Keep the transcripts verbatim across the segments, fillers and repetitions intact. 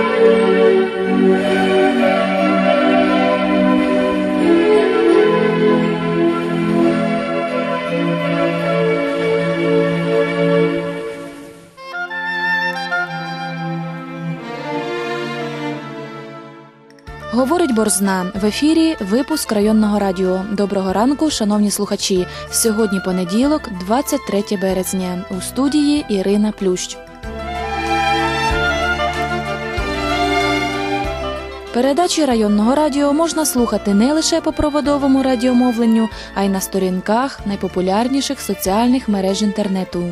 Говорить Борзна. В ефірі випуск районного радіо. Доброго ранку, шановні слухачі. Сьогодні понеділок, двадцять третє березня. У студії Ірина Плющ. Передачі районного радіо можна слухати не лише по проводовому радіомовленню, а й на сторінках найпопулярніших соціальних мереж інтернету.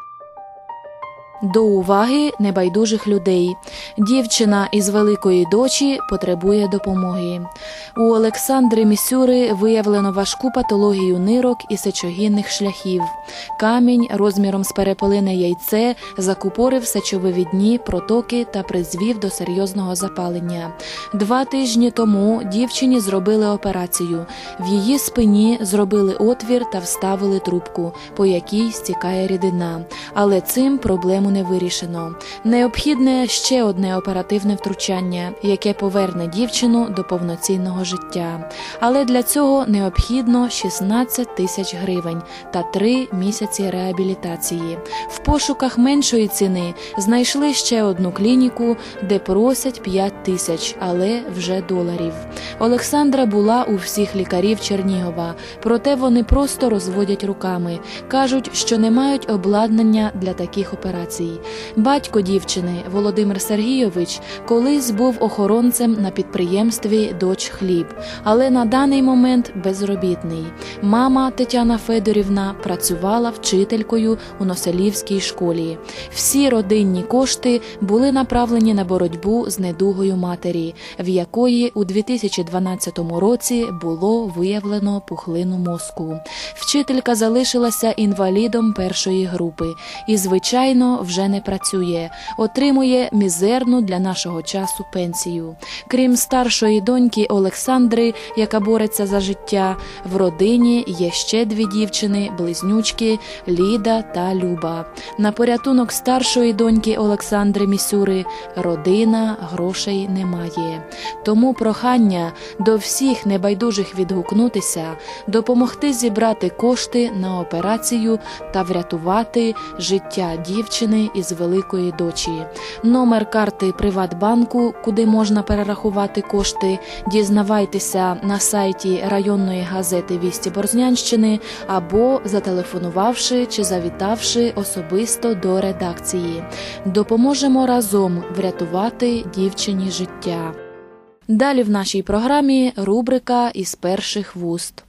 До уваги небайдужих людей. Дівчина із Великої Дочі потребує допомоги. У Олександри Місюри виявлено важку патологію нирок і сечогінних шляхів. Камінь розміром з перепелине яйце закупорив сечовивідні протоки та призвів до серйозного запалення. Два тижні тому дівчині зробили операцію. В її спині зробили отвір та вставили трубку, по якій стікає рідина. Але цим проблему не вирішено. Необхідне ще одне оперативне втручання, яке поверне дівчину до повноцінного життя. Але для цього необхідно шістнадцять тисяч гривень та три місяці реабілітації. В пошуках меншої ціни знайшли ще одну клініку, де просять п'ять тисяч, але вже доларів. Олександра була у всіх лікарів Чернігова, проте вони просто розводять руками. Кажуть, що не мають обладнання для таких операцій. Батько дівчини, Володимир Сергійович, колись був охоронцем на підприємстві «Доч Хліб», але на даний момент безробітний. Мама Тетяна Федорівна працювала вчителькою у Носелівській школі. Всі родинні кошти були направлені на боротьбу з недугою матері, в якої у дві тисячі дванадцятому році було виявлено пухлину мозку. Вчителька залишилася інвалідом першої групи і, звичайно, вже не працює, отримує мізерну для нашого часу пенсію. Крім старшої доньки Олександри, яка бореться за життя, в родині є ще дві дівчини, близнючки Ліда та Люба. На порятунок старшої доньки Олександри Місюри родина грошей не має. Тому прохання до всіх небайдужих відгукнутися, допомогти зібрати кошти на операцію та врятувати життя дівчини із Великої Дочі. Номер карти Приватбанку, куди можна перерахувати кошти, дізнавайтеся на сайті районної газети «Вісті Борзнянщини» або зателефонувавши чи завітавши особисто до редакції. Допоможемо разом врятувати дівчині життя. Далі в нашій програмі рубрика «Із перших вуст».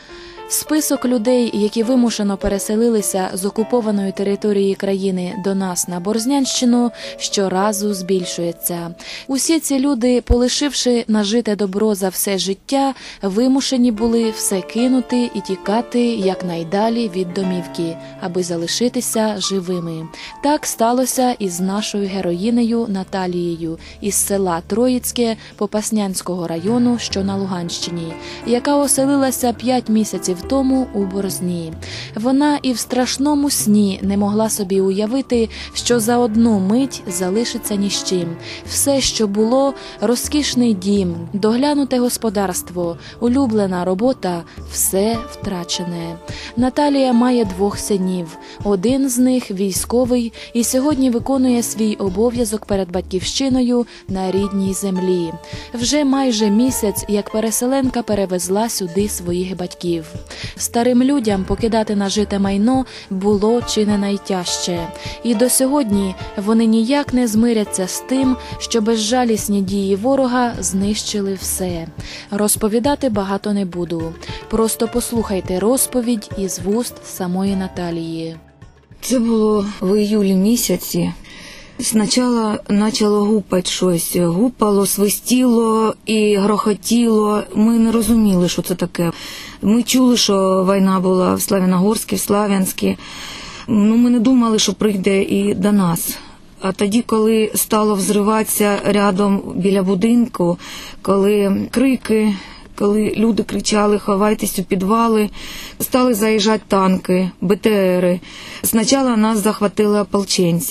Список людей, які вимушено переселилися з окупованої території країни до нас на Борзнянщину, щоразу збільшується. Усі ці люди, полишивши нажите добро за все життя, вимушені були все кинути і тікати якнайдалі від домівки, аби залишитися живими. Так сталося і з нашою героїнею Наталією із села Троїцьке Попаснянського району, що на Луганщині, яка оселилася п'ять місяців тому у Борзні. Вона і в страшному сні не могла собі уявити, що за одну мить залишиться ні з чим. Все, що було – розкішний дім, доглянуте господарство, улюблена робота – все втрачене. Наталія має двох синів. Один з них – військовий і сьогодні виконує свій обов'язок перед батьківщиною на рідній землі. Вже майже місяць, як переселенка перевезла сюди своїх батьків. Старим людям покидати нажите майно було чи не найтяжче. І до сьогодні вони ніяк не змиряться з тим, що безжалісні дії ворога знищили все. Розповідати багато не буду. Просто послухайте розповідь із вуст самої Наталії. Це було в іюлі місяці. Спочатку почало гупати щось. Гупало, свистіло і грохотіло. Ми не розуміли, що це таке. Ми чули, що війна була в Славяногорській, в Слав'янській. Ну, ми не думали, що прийде і до нас. А тоді, коли стало взриватися рядом біля будинку, коли крики, коли люди кричали «ховайтесь у підвали», стали заїжджати танки, БТРи. Спочатку нас захватили ополченці.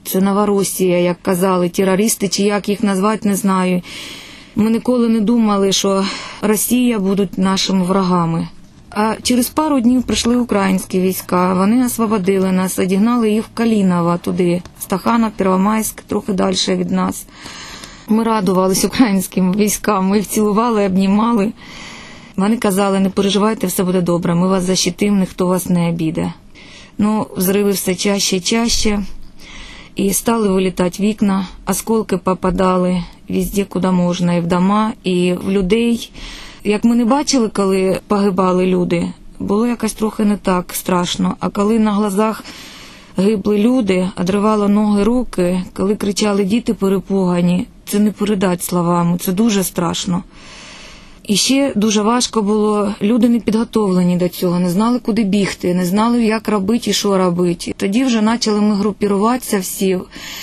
Це Новоросія, як казали, терористи, чи як їх назвати, не знаю. Ми ніколи не думали, що Росія будуть нашими врагами. А через пару днів прийшли українські війська, вони освободили нас, одігнали їх в Каліново туди, Стаханов, Первомайськ, трохи далі від нас. Ми радувалися українським військам, ми їх цілували, обнімали. Вони казали, не переживайте, все буде добре, ми вас защитимо, ніхто вас не обійде. Ну, взриви все чаще і чаще, і стали вилітати вікна, осколки попадали везде, куди можна, і в дома, і в людей. Як ми не бачили, коли погибали люди, було якось трохи не так страшно. А коли на глазах гибли люди, одривало ноги, руки, коли кричали діти перепугані, це не передати словами, це дуже страшно. І ще дуже важко було, люди не підготовлені до цього, не знали, куди бігти, не знали, як робити і що робити. Тоді вже почали ми групіруватися всі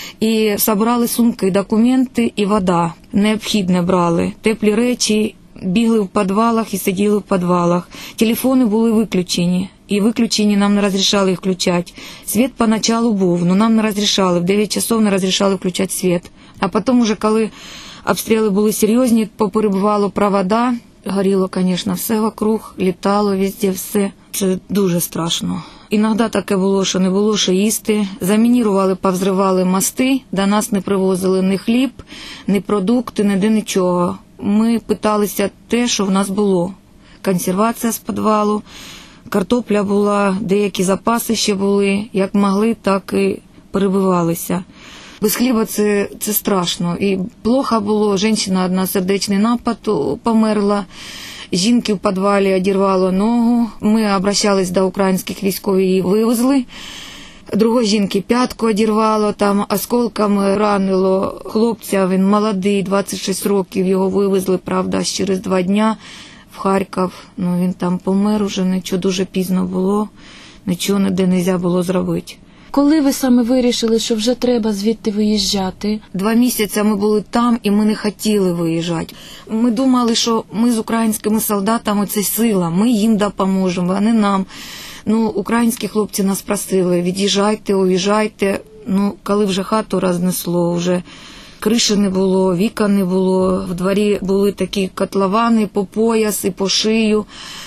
і зібрали сумки, документи і вода. Необхідне брали, теплі речі, бігли в підвалах і сиділи в підвалах. Телефони були виключені, і виключені нам не розрішали їх включати. Світ поначалу був, але нам не розрішали, в дев'ять часов не розрішали включати світ. А потім уже, коли обстріли були серйозні, поперебувало провода, горіло, звісно, все вокруг, літало везде все. Це дуже страшно. Іноді таке було, що не було що їсти. Замінірували, повзривали мости, до нас не привозили ні хліб, ні продукти, ніде нічого. Ми питалися те, що в нас було. Консервація з підвалу, картопля була, деякі запаси ще були. Як могли, так і перебивалися. Без хліба це, це страшно. І плохо було, жінка одна сердечний напад померла, жінки в підвалі одірвало ногу. Ми обращались до українських військових, її вивезли. Другої жінки п'ятку одірвало, там осколками ранило хлопця, він молодий, двадцять шість років, його вивезли, правда, через два дня в Харків. Ну, він там помер уже, нічого дуже пізно було, нічого ніде не можна було зробити. Коли ви саме вирішили, що вже треба звідти виїжджати? Два місяці ми були там, і ми не хотіли виїжджати. Ми думали, що ми з українськими солдатами – це сила, ми їм допоможемо, вони нам. Ну, українські хлопці нас просили, від'їжджайте, уїжджайте. Ну, коли вже хату рознесло, вже криші не було, вікон не було, в дворі були такі котловани по пояс і по шию.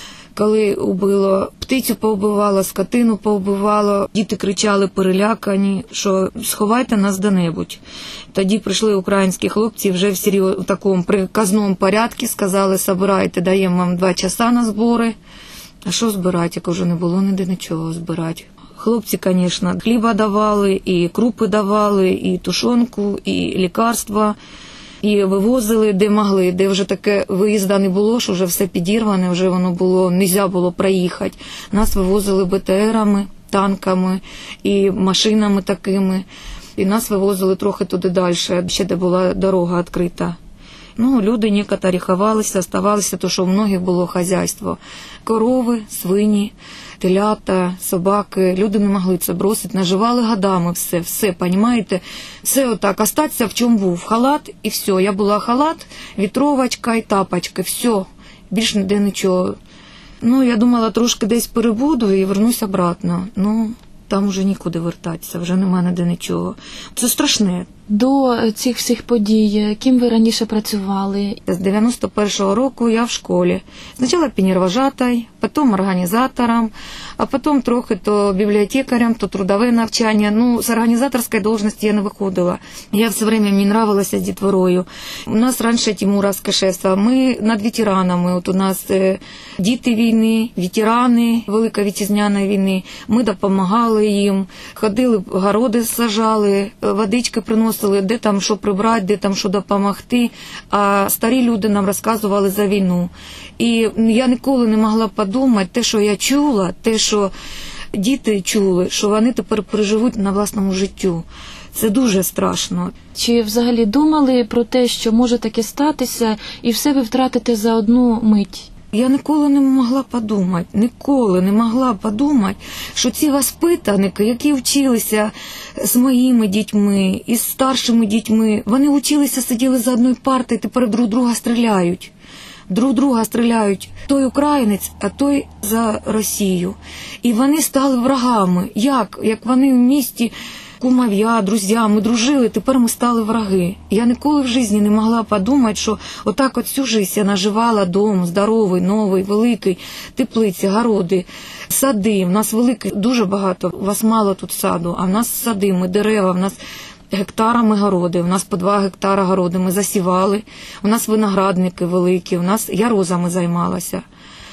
Коли убило, птицю повбивало, скотину повбивало, діти кричали перелякані, що сховайте нас де-небудь. Тоді прийшли українські хлопці вже в серйоз, в такому приказному порядку, сказали, собирайте, даємо вам два часа на збори. А що збирати, як вже не було ніде нічого збирати. Хлопці, звісно, хліба давали, і крупи давали, і тушонку, і лікарства. І вивозили, де могли, де вже таке виїзда не було, що вже все підірване, вже воно було, не можна було проїхати. Нас вивозили Б Т Рами, танками і машинами такими. І нас вивозили трохи туди далі, ще де була дорога відкрита. Ну, люди некоторі ховалися, оставалися, тому що у многих було хазяйство. Корови, свині, телята, собаки. Люди не могли це бросити, наживали годами все, все, розумієте? Все отак, остатися в чому був. Халат і все. Я була халат, вітровочка і тапочки, все. Більш ніде нічого. Ну, я думала, трошки десь перебуду і вернусь обратно. Ну, там вже нікуди вертатися, вже нема ніде нічого. Це страшне. До цих всіх подій, ким ви раніше працювали? З дев'яносто першого року я в школі. Спочатку піонервожатой, потім організатором, а потім трохи то бібліотекарем, то трудове навчання. Ну, з організаторської должності я не виходила. Я все время, мені нравилася з дітворою. У нас раніше Тимуровське шефство, ми над ветеранами. От у нас е, діти війни, ветерани Великої Вітчизняної війни. Ми допомагали їм, ходили, городи сажали, водички приносили, де там що прибрати, де там що допомогти. А старі люди нам розказували за війну. І я ніколи не могла подумати, те, що я чула, те, що діти чули, що вони тепер переживуть на власному життю. Це дуже страшно. Чи взагалі думали про те, що може таке статися, і все ви втратите за одну мить? Я ніколи не могла подумати, ніколи не могла подумати, що ці воспитанники, які вчилися з моїми дітьми і з старшими дітьми, вони вчилися, сиділи за одною партою, тепер друг друга стріляють. Друг друга стріляють. Той українець, а той за Росію. І вони стали врагами. Як? Як вони в місті кумов'я, друзі, ми дружили, тепер ми стали враги. Я ніколи в житті не могла подумати, що отак от всю життя я наживала дом, здоровий, новий, великий, теплиці, городи, сади. У нас великий, дуже багато, у вас мало тут саду, а в нас сади, ми дерева, в нас гектарами городи, у нас по два гектара городи ми засівали, у нас виноградники великі, у нас я розами займалася.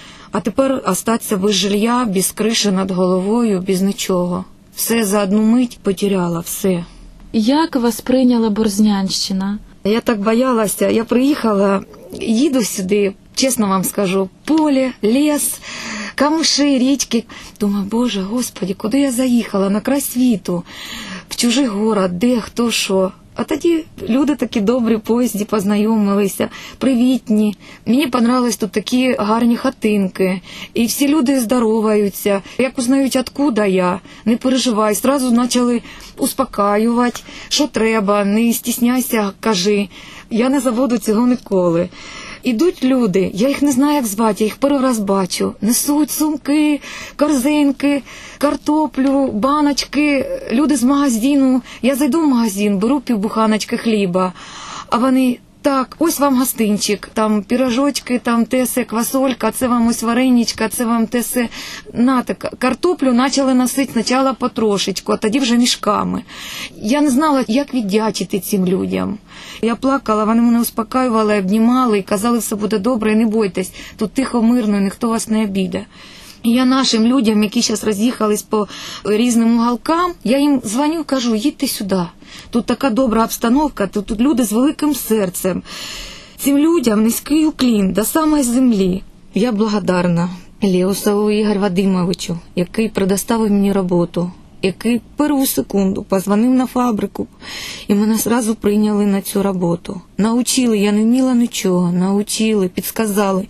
А тепер остатися без жилья, без криші над головою, без нічого. Все за одну мить потеряла, все. Як вас прийняла Борзнянщина? Я так боялася, я приїхала, їду сюди, чесно вам скажу, поле, ліс, камиші, річки. Думаю, Боже, Господи, куди я заїхала, на край світу, в чужий город, де, хто, що. А тоді люди такі добрі, в поїзді познайомилися, привітні. Мені понравились тут такі гарні хатинки. І всі люди здороваються. Як узнають, откуда я, не переживай. Зразу почали успокаювати, що треба, не стісняйся, кажи. Я не забуду цього ніколи. Ідуть люди, я їх не знаю, як звати, я їх перший раз бачу. Несуть сумки, корзинки, картоплю, баночки. Люди з магазину. Я зайду в магазин, беру півбуханочки хліба, а вони... Так, ось вам гостинчик, там пірожочки, там тесе квасолька, це вам ось вареничка, це вам тесе... Нате, картоплю почали носити спочатку потрошечку, а тоді вже мішками. Я не знала, як віддячити цим людям. Я плакала, вони мене успокаювали, обнімали і казали, все буде добре, і не бойтесь, тут тихо, мирно, і ніхто вас не обійде. І я нашим людям, які зараз роз'їхались по різним уголкам, я їм дзвоню, кажу, їдьте сюди. Тут така добра обстановка, тут, тут люди з великим серцем. Цим людям низький уклін до самої землі. Я благодарна Леусову Ігорю Вадимовичу, який предоставив мені роботу, який першу секунду позвонив на фабрику, і мене одразу прийняли на цю роботу. Научили, я не вміла нічого, научили, підсказали.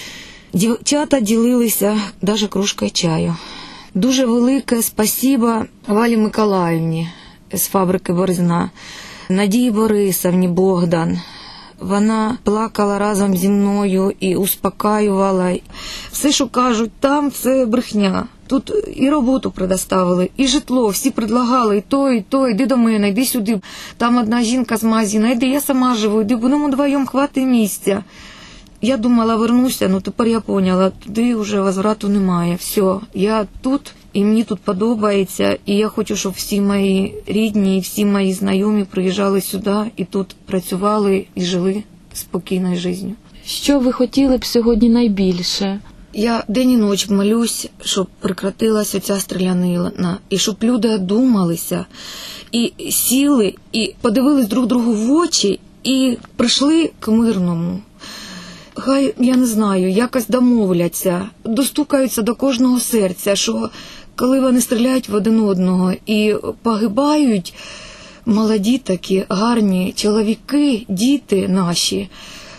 Дівчата ділилися навіть кружкою чаю. Дуже велике спасибо Валі Миколаївні з фабрики «Борзна», Надії Борисовні Богдан. Вона плакала разом зі мною і успокаювала. Все, що кажуть, там це брехня. Тут і роботу предоставили, і житло, всі предлагали, і то, і то, йди до мене, йди сюди. Там одна жінка з магазину, йди, я сама живу, йди, будемо вдвоєм, хватить місця. Я думала, вернуся, ну тепер я поняла, туди вже возврату немає. Все, я тут, і мені тут подобається, і я хочу, щоб всі мої рідні, і всі мої знайомі приїжджали сюди, і тут працювали, і жили спокійною життю. Що ви хотіли б сьогодні найбільше? Я день і ніч молюсь, щоб прекратилася ця стрілянина, і щоб люди одумалися, і сіли, і подивились друг другу в очі, і прийшли к мирному. Хай, я не знаю, якось домовляться, достукаються до кожного серця, що коли вони стріляють в один одного і погибають молоді такі, гарні чоловіки, діти наші,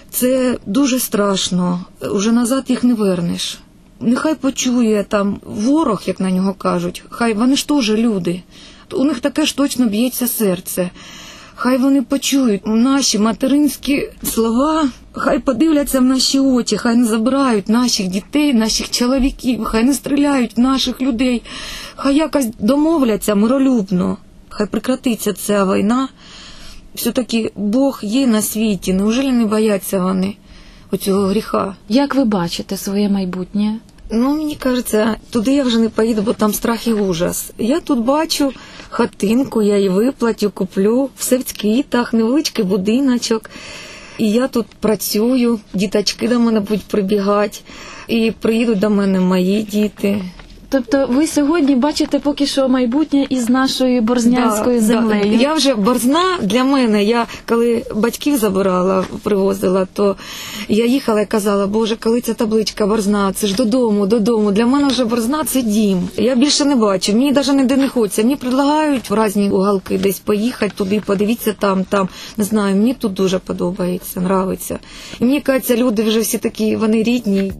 це дуже страшно, уже назад їх не вернеш. Нехай почує там ворог, як на нього кажуть, хай вони ж теж люди, у них таке ж точно б'ється серце. Хай вони почують наші материнські слова, хай подивляться в наші очі, хай не забирають наших дітей, наших чоловіків, хай не стріляють в наших людей, хай якось домовляться миролюбно, хай прекратиться ця війна. Все-таки Бог є на світі, неужели не бояться вони оцього гріха? Як ви бачите своє майбутнє? Ну, мені кажеться, туди я вже не поїду, бо там страх і ужас. Я тут бачу хатинку, я її виплатю, куплю, все в квітах, невеличкий будиночок. І я тут працюю, діточки до мене будуть прибігати, і приїдуть до мене мої діти. Тобто ви сьогодні бачите поки що майбутнє із нашою борзнянською да, землею? Да. Я вже Борзна, для мене, я коли батьків забирала, привозила, то я їхала і казала, Боже, коли ця табличка Борзна, це ж додому, додому. Для мене вже Борзна – це дім. Я більше не бачу, мені навіть ніде не хочеться. Мені предлагають в різні уголки десь поїхати туди, подивитися там, там. Не знаю, мені тут дуже подобається, нравиться. І мені кажеться, люди вже всі такі, вони рідні.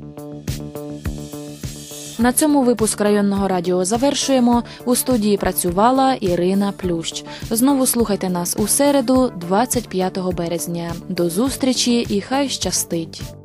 На цьому випуск районного радіо завершуємо. У студії працювала Ірина Плющ. Знову слухайте нас у середу, двадцять п'ятого березня. До зустрічі і хай щастить!